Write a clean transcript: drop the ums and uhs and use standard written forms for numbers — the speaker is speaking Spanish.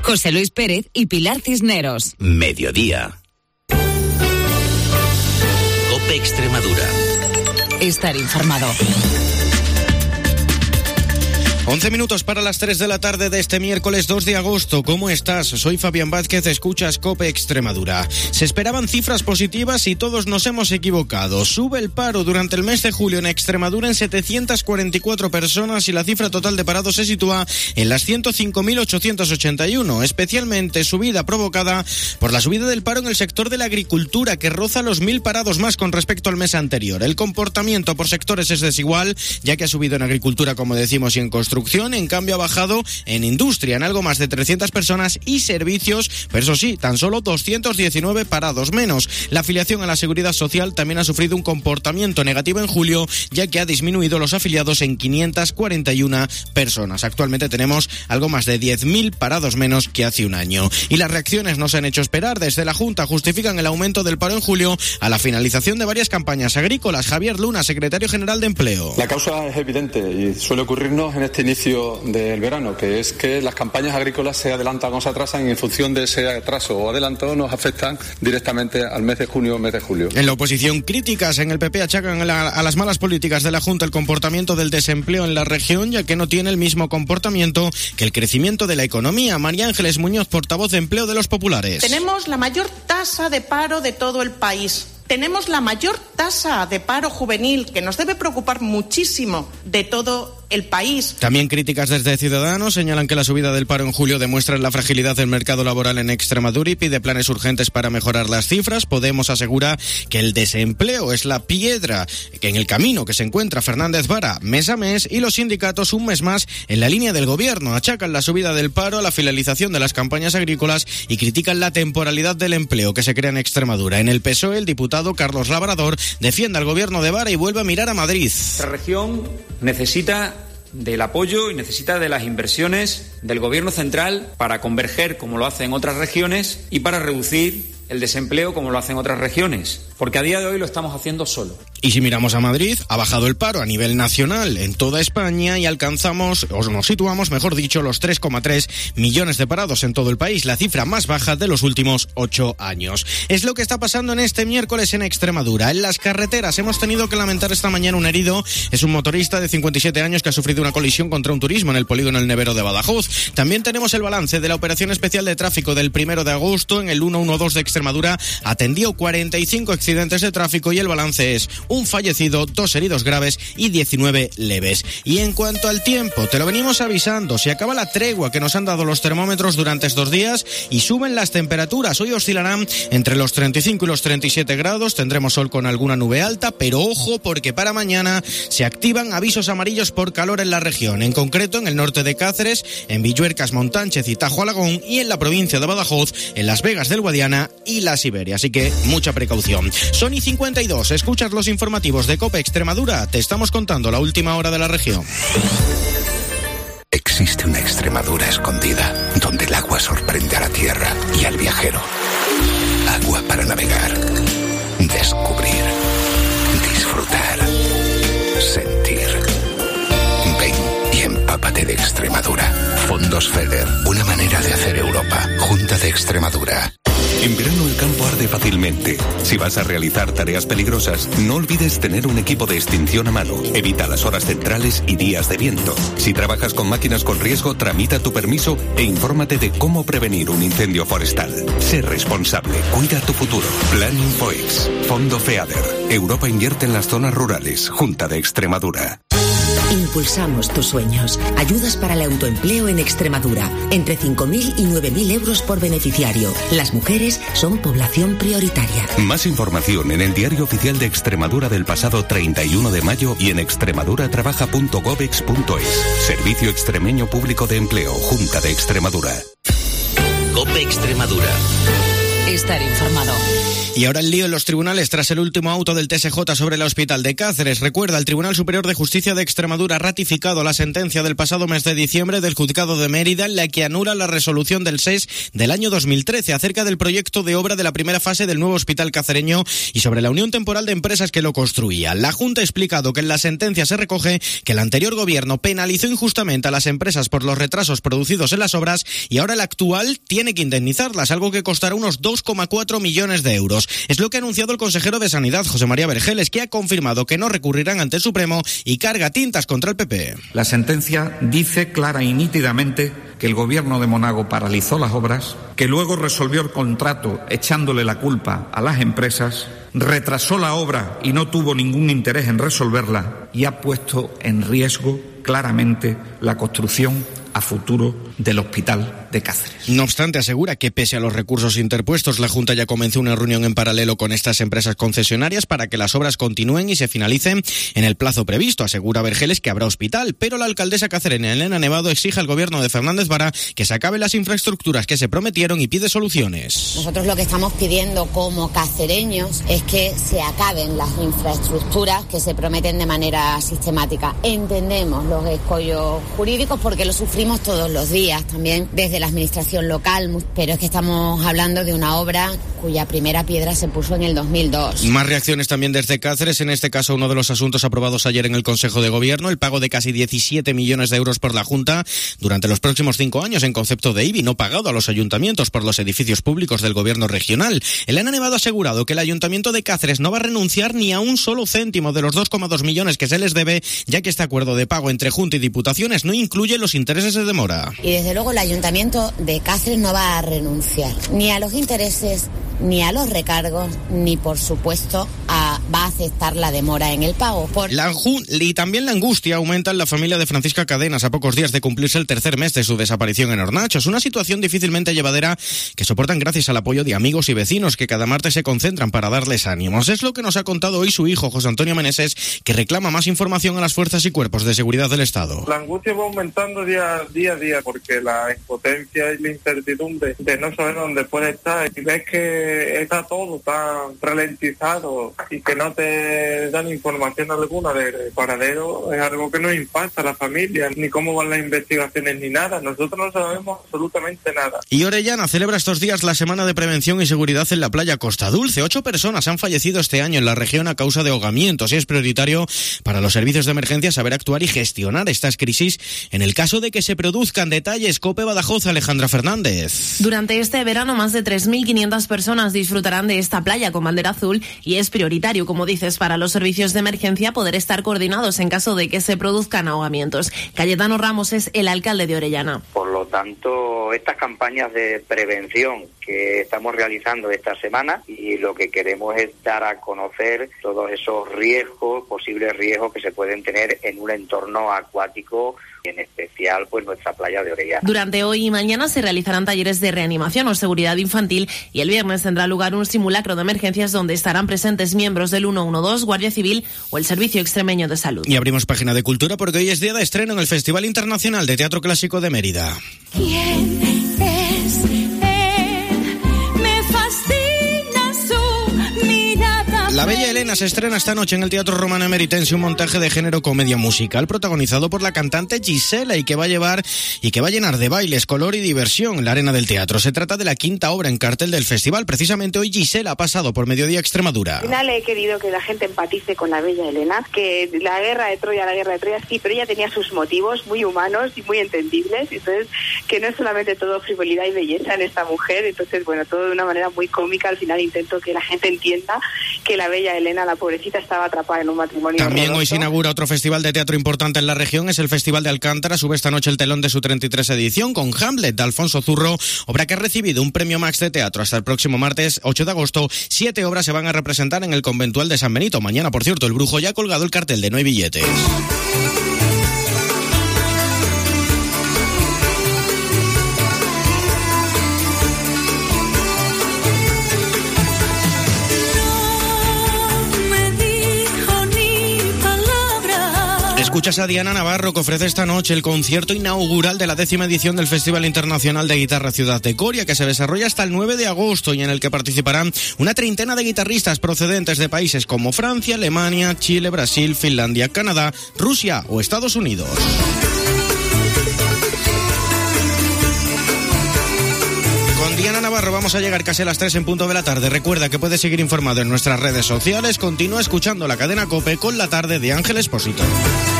José Luis Pérez y Pilar Cisneros. Mediodía. COPE Extremadura. Estar informado. 11 minutos para las 3 de la tarde de este miércoles 2 de agosto. ¿Cómo estás? Soy Fabián Vázquez, escuchas COPE Extremadura. Se esperaban cifras positivas y todos nos hemos equivocado. Sube el paro durante el mes de julio en Extremadura en 744 personas y la cifra total de parados se sitúa en las 105.881. Especialmente subida provocada por la subida del paro en el sector de la agricultura, que roza los 1.000 parados más con respecto al mes anterior. El comportamiento por sectores es desigual, ya que ha subido en agricultura, como decimos, y en construcción. En cambio ha bajado en industria en algo más de 300 personas y servicios, pero eso sí, tan solo 219 parados menos. La afiliación a la Seguridad Social también ha sufrido un comportamiento negativo en julio, ya que ha disminuido los afiliados en 541 personas. Actualmente tenemos algo más de 10.000 parados menos que hace un año. Y las reacciones no se han hecho esperar. Desde la Junta justifican el aumento del paro en julio a la finalización de varias campañas agrícolas. Javier Luna, secretario general de Empleo. La causa es evidente y suele ocurrirnos en este inicio del verano, que es que las campañas agrícolas se adelantan o se atrasan y en función de ese atraso o adelanto nos afectan directamente al mes de junio o mes de julio. En la oposición, críticas en el PP achacan a las malas políticas de la Junta el comportamiento del desempleo en la región, ya que no tiene el mismo comportamiento que el crecimiento de la economía. María Ángeles Muñoz, portavoz de Empleo de los Populares. Tenemos la mayor tasa de paro de todo el país. Tenemos la mayor tasa de paro juvenil, que nos debe preocupar muchísimo, de todo el país. También críticas desde Ciudadanos señalan que la subida del paro en julio demuestra la fragilidad del mercado laboral en Extremadura y pide planes urgentes para mejorar las cifras. Podemos asegura que el desempleo es la piedra en el camino que se encuentra Fernández Vara mes a mes, y los sindicatos un mes más en la línea del gobierno. Achacan la subida del paro a la finalización de las campañas agrícolas y critican la temporalidad del empleo que se crea en Extremadura. En el PSOE, el diputado Carlos Labrador defiende al gobierno de Vara y vuelve a mirar a Madrid. Nuestra región necesita del apoyo y necesita de las inversiones del gobierno central para converger, como lo hacen otras regiones, y para reducir el desempleo, como lo hacen otras regiones, porque a día de hoy lo estamos haciendo solo. Y si miramos a Madrid, ha bajado el paro a nivel nacional en toda España y alcanzamos, o nos situamos, mejor dicho, los 3,3 millones de parados en todo el país, la cifra más baja de los últimos 8 años. Es lo que está pasando en este miércoles en Extremadura. En las carreteras hemos tenido que lamentar esta mañana un herido. Es un motorista de 57 años que ha sufrido una colisión contra un turismo en el polígono El Nevero de Badajoz. También tenemos el balance de la operación especial de tráfico del 1 de agosto en el 112 de Extremadura. Atendió 45 accidentes de tráfico y el balance es un fallecido, 2 heridos graves y 19 leves. Y en cuanto al tiempo, te lo venimos avisando, se acaba la tregua que nos han dado los termómetros durante estos días y suben las temperaturas. Hoy oscilarán entre los 35 y los 37 grados, tendremos sol con alguna nube alta, pero ojo porque para mañana se activan avisos amarillos por calor en la región, en concreto en el norte de Cáceres, en Villuercas, Montánchez y Tajo Alagón, y en la provincia de Badajoz, en Las Vegas del Guadiana y la Siberia, así que mucha precaución. Son y 52, escuchas los informativos de COPE Extremadura, te estamos contando la última hora de la región. Existe una Extremadura escondida, donde el agua sorprende a la tierra y al viajero. Agua para navegar, descubrir, disfrutar, sentir. Ven y empápate de Extremadura. Fondos FEDER, una manera de hacer Europa. Junta de Extremadura. En verano el campo arde fácilmente. Si vas a realizar tareas peligrosas, no olvides tener un equipo de extinción a mano. Evita las horas centrales y días de viento. Si trabajas con máquinas con riesgo, tramita tu permiso e infórmate de cómo prevenir un incendio forestal. Sé responsable, cuida tu futuro. Plan Infoex, Fondo FEADER. Europa invierte en las zonas rurales. Junta de Extremadura. Impulsamos tus sueños. Ayudas para el autoempleo en Extremadura. Entre 5.000 y 9.000 euros por beneficiario. Las mujeres son población prioritaria. Más información en el Diario Oficial de Extremadura del pasado 31 de mayo y en extremaduratrabaja.gobex.es. Servicio Extremeño Público de Empleo. Junta de Extremadura. COPE Extremadura. Estar informado. Y ahora el lío en los tribunales tras el último auto del TSJ sobre el hospital de Cáceres. Recuerda, el Tribunal Superior de Justicia de Extremadura ha ratificado la sentencia del pasado mes de diciembre del Juzgado de Mérida en la que anula la resolución del SES del año 2013 acerca del proyecto de obra de la primera fase del nuevo hospital cacereño y sobre la unión temporal de empresas que lo construían. La Junta ha explicado que en la sentencia se recoge que el anterior gobierno penalizó injustamente a las empresas por los retrasos producidos en las obras y ahora el actual tiene que indemnizarlas, algo que costará unos 2,4 millones de euros. Es lo que ha anunciado el consejero de Sanidad, José María Vergeles, que ha confirmado que no recurrirán ante el Supremo y carga tintas contra el PP. La sentencia dice clara y nítidamente que el gobierno de Monago paralizó las obras, que luego resolvió el contrato echándole la culpa a las empresas, retrasó la obra y no tuvo ningún interés en resolverla y ha puesto en riesgo claramente la construcción a futuro del hospital de Cáceres. No obstante, asegura que pese a los recursos interpuestos, la Junta ya comenzó una reunión en paralelo con estas empresas concesionarias para que las obras continúen y se finalicen en el plazo previsto. Asegura Vergeles que habrá hospital, pero la alcaldesa cacereña Elena Nevado exige al gobierno de Fernández Vara que se acaben las infraestructuras que se prometieron y pide soluciones. Nosotros lo que estamos pidiendo como cacereños es que se acaben las infraestructuras que se prometen de manera sistemática. Entendemos los escollos jurídicos porque lo sufrimos todos los días también desde la administración local, pero es que estamos hablando de una obra cuya primera piedra se puso en el 2002. Más reacciones también desde Cáceres, en este caso uno de los asuntos aprobados ayer en el Consejo de Gobierno, el pago de casi 17 millones de euros por la Junta durante los próximos 5 años en concepto de IBI no pagado a los ayuntamientos por los edificios públicos del Gobierno regional. Elena Nevado ha asegurado que el Ayuntamiento de Cáceres no va a renunciar ni a un solo céntimo de los 2,2 millones que se les debe, ya que este acuerdo de pago entre Junta y Diputaciones no incluye los intereses de demora. Y desde luego el Ayuntamiento de Cáceres no va a renunciar ni a los intereses, ni a los recargos, ni por supuesto va a aceptar la demora en el pago. Y también la angustia aumenta en la familia de Francisca Cadenas a pocos días de cumplirse el tercer mes de su desaparición en Hornachos. Una situación difícilmente llevadera que soportan gracias al apoyo de amigos y vecinos que cada martes se concentran para darles ánimos. Es lo que nos ha contado hoy su hijo, José Antonio Meneses, que reclama más información a las fuerzas y cuerpos de seguridad del Estado. La angustia va aumentando día a día porque la impotencia y la incertidumbre de no saber dónde puede estar y ves que está todo tan ralentizado y que no te dan información alguna del paradero, es algo que no impacta a la familia, ni cómo van las investigaciones ni nada. Nosotros no sabemos absolutamente nada. Y Orellana celebra estos días la Semana de Prevención y Seguridad en la playa Costa Dulce. 8 personas han fallecido este año en la región a causa de ahogamientos y es prioritario para los servicios de emergencia saber actuar y gestionar estas crisis en el caso de que se produzcan. Detalles, COPE Badajoz, Alejandra Fernández. Durante este verano más de 3.500 personas disfrutarán de esta playa con bandera azul y es prioritario, como dices, para los servicios de emergencia poder estar coordinados en caso de que se produzcan ahogamientos. Cayetano Ramos es el alcalde de Orellana. Por lo tanto, estas campañas de prevención que estamos realizando esta semana y lo que queremos es dar a conocer todos esos riesgos, posibles riesgos que se pueden tener en un entorno acuático, en especial pues nuestra playa de Orellana. Durante hoy y mañana se realizarán talleres de reanimación o seguridad infantil y el viernes tendrá lugar un simulacro de emergencias donde estarán presentes miembros del 112, Guardia Civil o el Servicio Extremeño de Salud. Y abrimos página de cultura porque hoy es día de estreno en el Festival Internacional de Teatro Clásico de Mérida. ¿Quién es él? Me fascina su mirada. La Bella Elena se estrena esta noche en el Teatro Romano Emeritense, un montaje de género comedia musical protagonizado por la cantante Gisela y que va a llenar de bailes, color y diversión la arena del teatro. Se trata de la 5ª obra en cartel del festival. Precisamente hoy Gisela ha pasado por Mediodía Extremadura. Al final he querido que la gente empatice con la Bella Elena, que la guerra de Troya sí, pero ella tenía sus motivos muy humanos y muy entendibles, entonces que no es solamente todo frivolidad y belleza en esta mujer, entonces bueno, todo de una manera muy cómica. Al final intento que la gente entienda que la Bella Elena, la pobrecita, estaba atrapada en un matrimonio También horroroso. Hoy se inaugura otro festival de teatro importante en la región, es el Festival de Alcántara. Sube esta noche el telón de su 33 edición con Hamlet de Alfonso Zurro, obra que ha recibido un premio Max de teatro. Hasta el próximo martes 8 de agosto, 7 obras se van a representar en el conventual de San Benito. Mañana, por cierto, el Brujo ya ha colgado el cartel de No hay billetes. Escuchas a Diana Navarro, que ofrece esta noche el concierto inaugural de la 10ª edición del Festival Internacional de Guitarra Ciudad de Coria, que se desarrolla hasta el 9 de agosto y en el que participarán una treintena de guitarristas procedentes de países como Francia, Alemania, Chile, Brasil, Finlandia, Canadá, Rusia o Estados Unidos. Con Diana Navarro vamos a llegar casi a las 3 en punto de la tarde. Recuerda que puedes seguir informado en nuestras redes sociales. Continúa escuchando la cadena COPE con La Tarde de Ángel Expósito.